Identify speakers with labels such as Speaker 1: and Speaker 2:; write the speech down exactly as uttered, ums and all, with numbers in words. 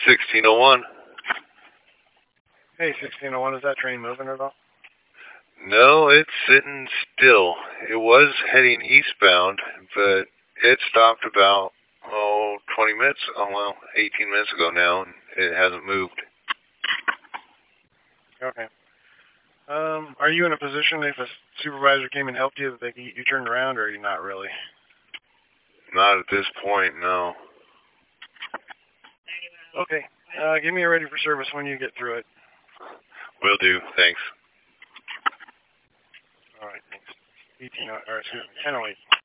Speaker 1: sixteen oh one.
Speaker 2: Hey, sixteen oh one, is that train moving at all?
Speaker 1: No, it's sitting still. It was heading eastbound, but it stopped about, oh, twenty minutes, oh, well, eighteen minutes ago now, and it hasn't moved.
Speaker 2: Okay. Um, are you in a position if a supervisor came and helped you that they could get you turned around, or are you not really?
Speaker 1: Not at this point, no.
Speaker 2: Okay. Uh, give me a ready for service when you get through it.
Speaker 1: Will do, thanks.
Speaker 2: All right, thanks. eighteen, or excuse me, ten oh eight.